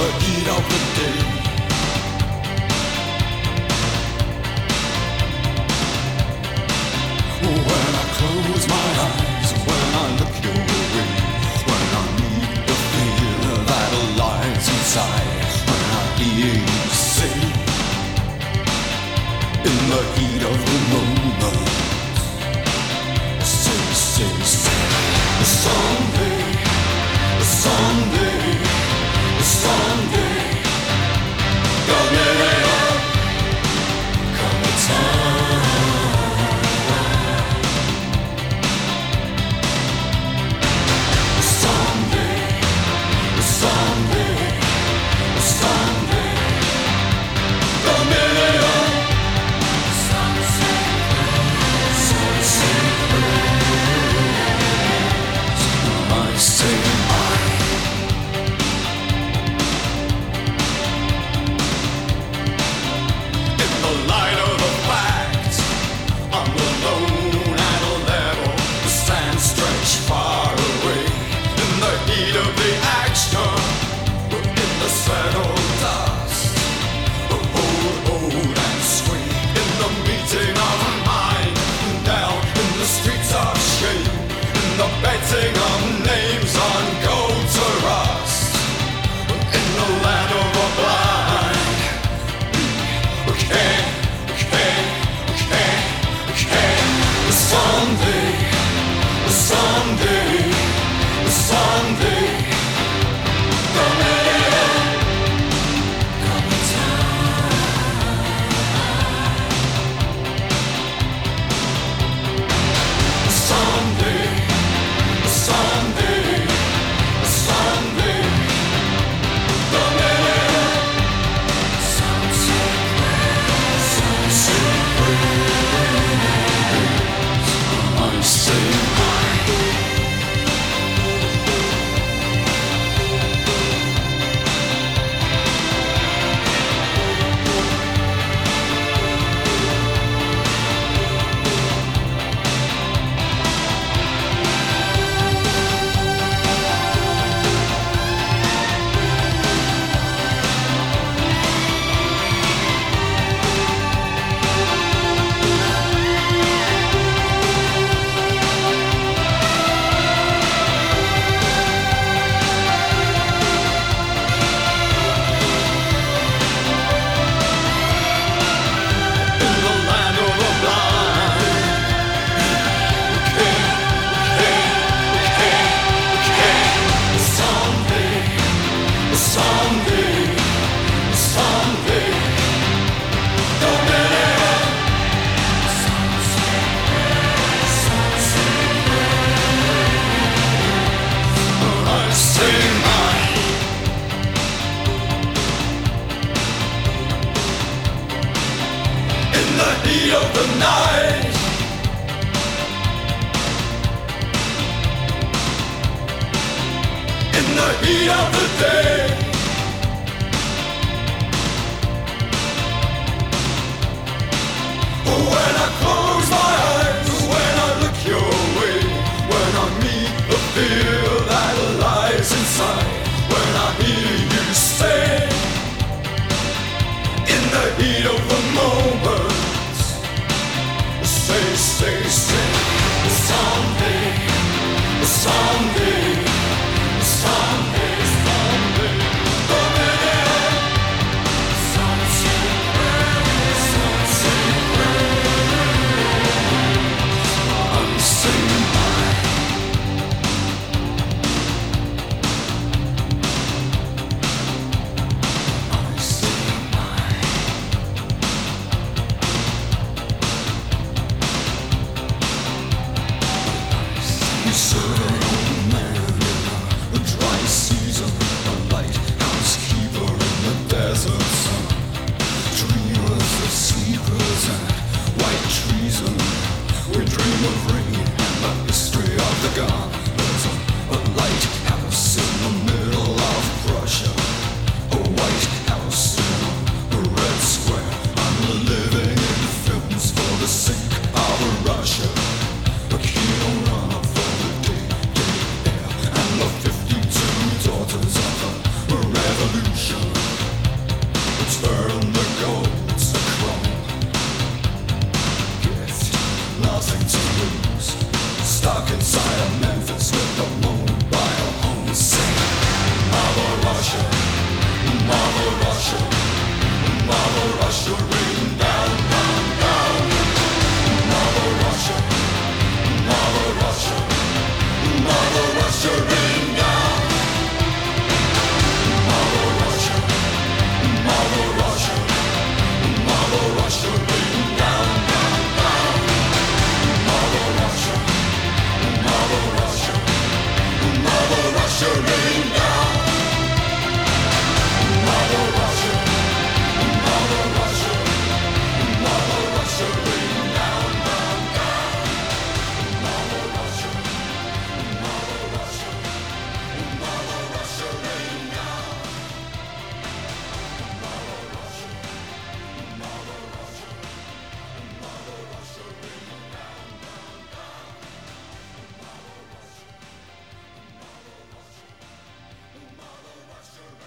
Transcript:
the heat of the day. When I close my eyes, when I look your way, when I meet the fear that lies inside, when I hear you say, in the heat of the moment, say, someday, someday, someday, come a time. Someday, someday, someday, I say in the light of the facts, on the lone at a level, the sand stretched far away. In the heat of the action, in the settled dust, old and sweet. In the meeting of mind, down in the streets of shame, in the betting of names on gold to rust, in the land of the blind. Someday, someday, someday, come a time. Someday, someday, someday, come I say heat of the night, in the heat of the day, when I close